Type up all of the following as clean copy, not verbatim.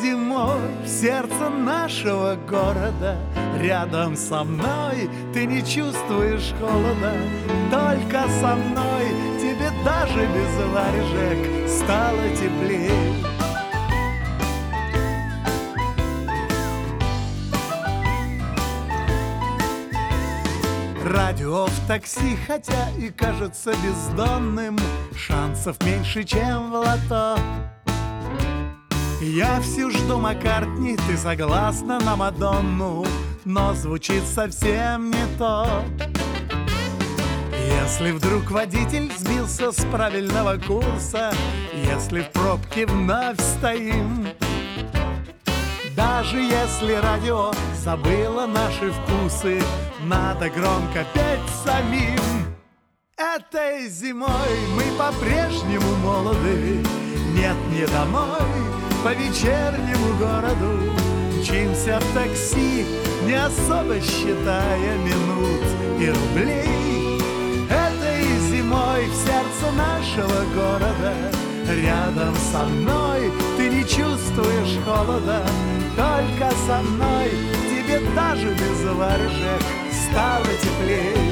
зимой в сердце нашего города, рядом со мной ты не чувствуешь холода. Только со мной тебе даже без варежек стало теплее. Радио в такси, хотя и кажется бездонным, шансов меньше, чем в лото. Я всю жду Маккартни, ты согласна на Мадонну, но звучит совсем не то. Если вдруг водитель сбился с правильного курса, если в пробке вновь стоим, даже если радио забыло наши вкусы, надо громко петь самим. Этой зимой мы по-прежнему молоды, нет, не домой, по вечернему городу. Мчимся в такси, не особо считая минут и рублей. Этой зимой в сердце нашего города, рядом со мной ты не чувствуешь холода. Только со мной тебе даже без варежек стало теплее.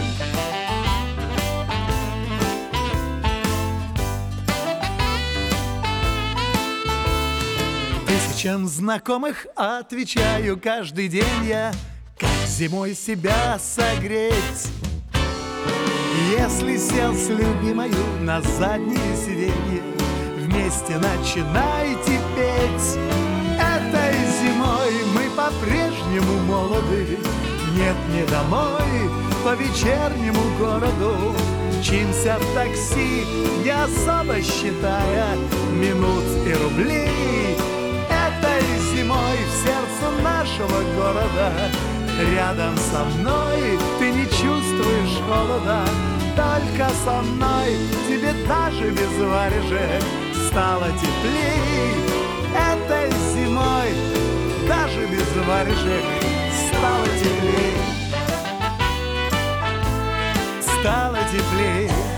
Тысячам знакомых отвечаю каждый день я, как зимой себя согреть. Если сел с любимою на заднее сиденье, вместе начинайте петь. Этой зимой мы по-прежнему молоды, нет, не домой, по вечернему городу. Мчимся в такси, не особо считая минут и рублей. Этой зимой в сердце нашего города, рядом со мной ты не чувствуешь холода. Только со мной тебе даже без варежек стало теплей. Этой зимой даже без варежек стало теплей. Стало теплей.